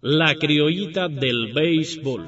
La criollita del béisbol.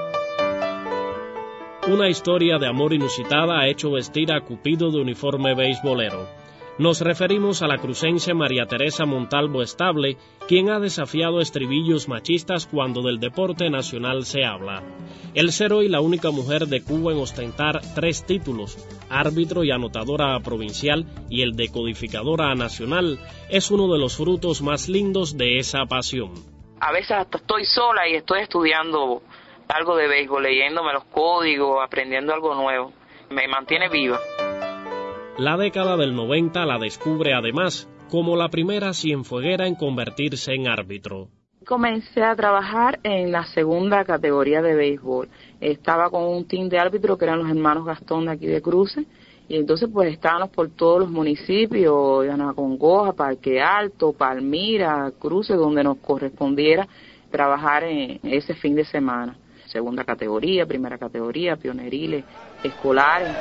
Una historia de amor inusitada ha hecho vestir a Cupido de uniforme beisbolero. Nos referimos a la crucense María Teresa Montalvo Estable, quien ha desafiado estribillos machistas cuando del deporte nacional se habla. El ser hoy la única mujer de Cuba en ostentar 3 títulos, árbitro y anotadora provincial y el de codificadora nacional, es uno de los frutos más lindos de esa pasión. A veces hasta estoy sola y estoy estudiando algo de béisbol, leyéndome los códigos, aprendiendo algo nuevo. Me mantiene viva. La década del 90 la descubre además como la primera cienfueguera en convertirse en árbitro. Comencé a trabajar en la segunda categoría de béisbol. Estaba con un team de árbitros que eran los hermanos Gastón de aquí de Cruces, y entonces pues estábamos por todos los municipios, Yanacongoja, Parque Alto, Palmira, Cruces, donde nos correspondiera trabajar en ese fin de semana. Segunda categoría, primera categoría, pioneriles, escolares.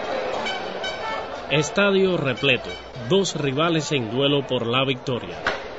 Estadio repleto, 2 rivales en duelo por la victoria.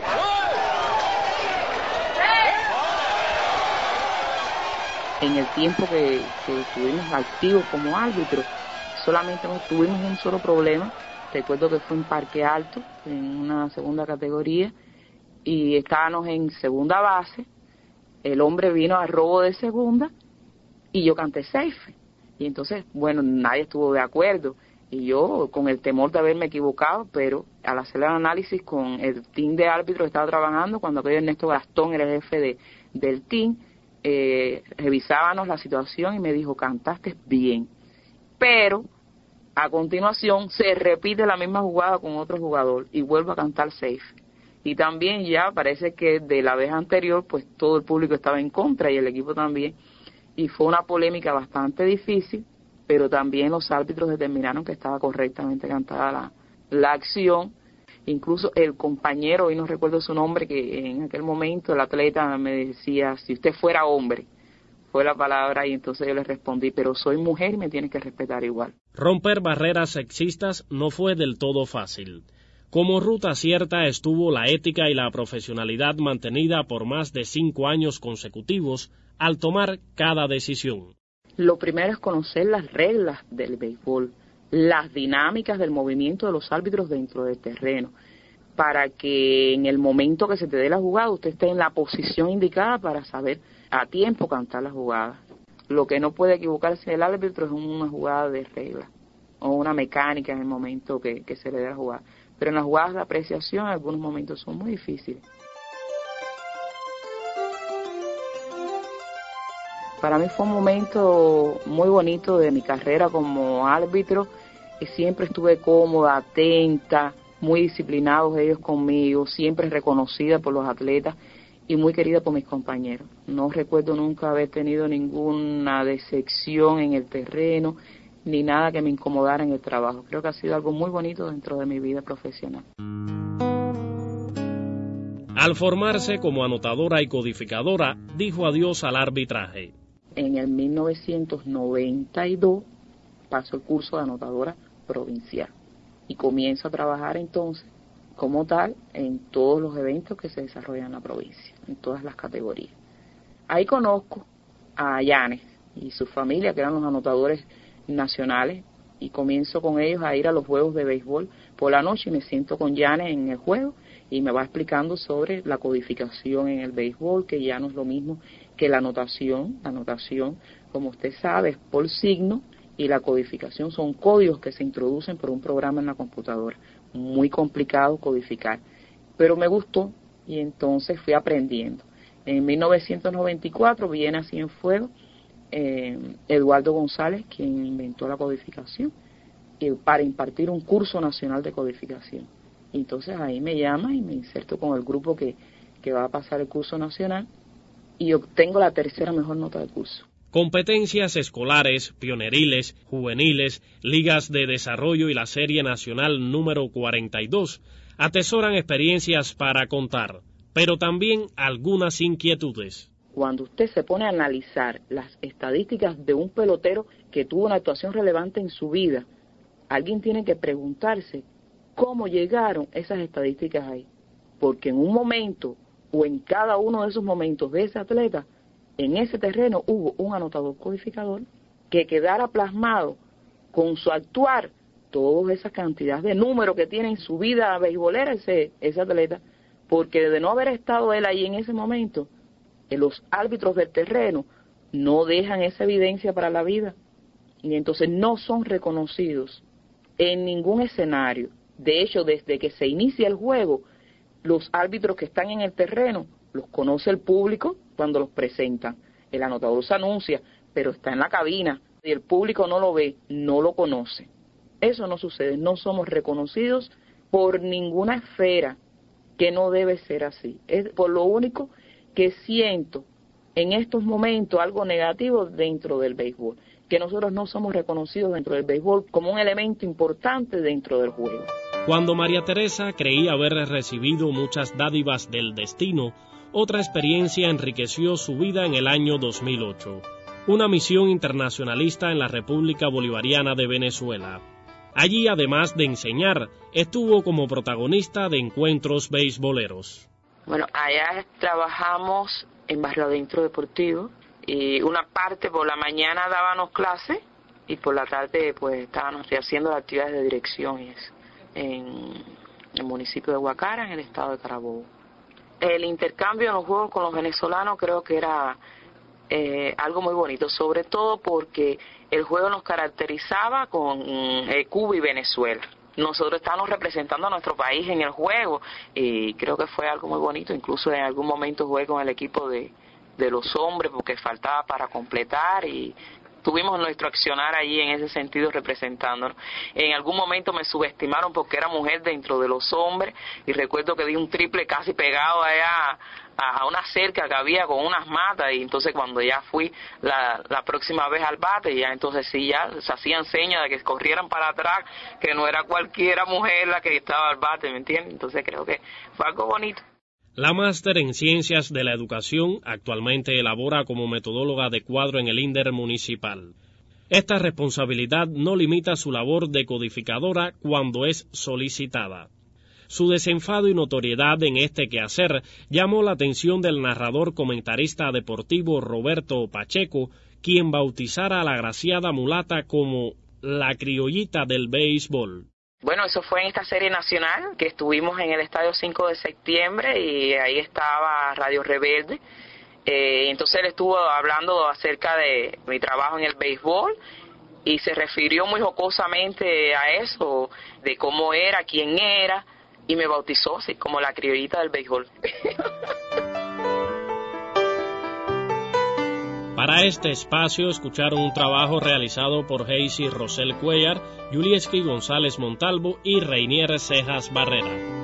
En el tiempo que estuvimos activos como árbitros, solamente tuvimos un solo problema. Recuerdo que fue en Parque Alto, en una segunda categoría, y estábamos en segunda base. El hombre vino a robo de segunda y yo canté safe. Y entonces, bueno, nadie estuvo de acuerdo. Y yo, con el temor de haberme equivocado, pero al hacer el análisis con el team de árbitros que estaba trabajando, cuando aquel Ernesto Gastón era el jefe del team, revisábamos la situación y me dijo, cantaste bien. Pero a continuación se repite la misma jugada con otro jugador y vuelvo a cantar safe. Y también ya parece que de la vez anterior pues todo el público estaba en contra y el equipo también. Y fue una polémica bastante difícil, pero también los árbitros determinaron que estaba correctamente cantada la acción. Incluso el compañero, hoy no recuerdo su nombre, que en aquel momento el atleta me decía, si usted fuera hombre, fue la palabra, y entonces yo le respondí, pero soy mujer y me tienes que respetar igual. Romper barreras sexistas no fue del todo fácil. Como ruta cierta estuvo la ética y la profesionalidad mantenida por más de 5 años consecutivos al tomar cada decisión. Lo primero es conocer las reglas del béisbol, las dinámicas del movimiento de los árbitros dentro del terreno, para que en el momento que se te dé la jugada usted esté en la posición indicada para saber a tiempo cantar la jugada. Lo que no puede equivocarse el árbitro es una jugada de regla o una mecánica en el momento que se le dé la jugada. Pero en las jugadas de apreciación algunos momentos son muy difíciles. Para mí fue un momento muy bonito de mi carrera como árbitro, y siempre estuve cómoda, atenta, muy disciplinados ellos conmigo, siempre reconocida por los atletas y muy querida por mis compañeros. No recuerdo nunca haber tenido ninguna decepción en el terreno, ni nada que me incomodara en el trabajo. Creo que ha sido algo muy bonito dentro de mi vida profesional. Al formarse como anotadora y codificadora, dijo adiós al arbitraje. En el 1992 paso el curso de anotadora provincial y comienzo a trabajar entonces como tal en todos los eventos que se desarrollan en la provincia, en todas las categorías. Ahí conozco a Yanes y su familia, que eran los anotadores nacionales, y comienzo con ellos a ir a los juegos de béisbol por la noche y me siento con Yanes en el juego y me va explicando sobre la codificación en el béisbol, que ya no es lo mismo que la anotación. La anotación, como usted sabe, es por signo, y la codificación son códigos que se introducen por un programa en la computadora. Muy complicado codificar, pero me gustó y entonces fui aprendiendo. En 1994 viene a Cienfuegos Eduardo González, quien inventó la codificación, para impartir un curso nacional de codificación. Entonces ahí me llama y me inserto con el grupo que va a pasar el curso nacional y obtengo la 3ª mejor nota del curso. Competencias escolares, pioneriles, juveniles, ligas de desarrollo y la Serie Nacional número 42 atesoran experiencias para contar, pero también algunas inquietudes. Cuando usted se pone a analizar las estadísticas de un pelotero que tuvo una actuación relevante en su vida, alguien tiene que preguntarse cómo llegaron esas estadísticas ahí. Porque en un momento o en cada uno de esos momentos de ese atleta, en ese terreno hubo un anotador codificador que quedara plasmado con su actuar toda esa cantidad de números que tiene en su vida beisbolera ese atleta, porque de no haber estado él ahí en ese momento, los árbitros del terreno no dejan esa evidencia para la vida, y entonces no son reconocidos en ningún escenario. De hecho, desde que se inicia el juego, los árbitros que están en el terreno los conoce el público cuando los presentan. El anotador se anuncia, pero está en la cabina y el público no lo ve, no lo conoce. Eso no sucede, no somos reconocidos por ninguna esfera, que no debe ser así. Es por lo único que siento en estos momentos algo negativo dentro del béisbol, que nosotros no somos reconocidos dentro del béisbol como un elemento importante dentro del juego. Cuando María Teresa creía haber recibido muchas dádivas del destino, otra experiencia enriqueció su vida en el año 2008. Una misión internacionalista en la República Bolivariana de Venezuela. Allí, además de enseñar, estuvo como protagonista de encuentros beisboleros. Bueno, allá trabajamos en Barrio Adentro Deportivo, y una parte por la mañana dábamos clases y por la tarde pues estábamos haciendo las actividades de dirección y eso, en el municipio de Guacara, en el estado de Carabobo. El intercambio en los juegos con los venezolanos creo que era algo muy bonito, sobre todo porque el juego nos caracterizaba con Cuba y Venezuela. Nosotros estábamos representando a nuestro país en el juego y creo que fue algo muy bonito. Incluso en algún momento jugué con el equipo de los hombres porque faltaba para completar y tuvimos nuestro accionar allí en ese sentido representándonos. En algún momento me subestimaron porque era mujer dentro de los hombres y recuerdo que di un triple casi pegado allá a una cerca que había con unas matas y entonces cuando ya fui la próxima vez al bate ya entonces sí ya se hacían señas de que corrieran para atrás, que no era cualquiera mujer la que estaba al bate, ¿me entiendes? Entonces creo que fue algo bonito. La máster en Ciencias de la Educación actualmente elabora como metodóloga de cuadro en el INDER municipal. Esta responsabilidad no limita su labor de codificadora cuando es solicitada. Su desenfado y notoriedad en este quehacer llamó la atención del narrador comentarista deportivo Roberto Pacheco, quien bautizara a la agraciada mulata como la criollita del béisbol. Bueno, eso fue en esta serie nacional que estuvimos en el Estadio 5 de septiembre y ahí estaba Radio Rebelde. Entonces él estuvo hablando acerca de mi trabajo en el béisbol y se refirió muy jocosamente a eso, de cómo era, quién era, y me bautizó así como la criollita del béisbol. Para este espacio escucharon un trabajo realizado por Heisy Rosel Cuellar, Yulieski González Montalvo y Reinier Cejas Barrera.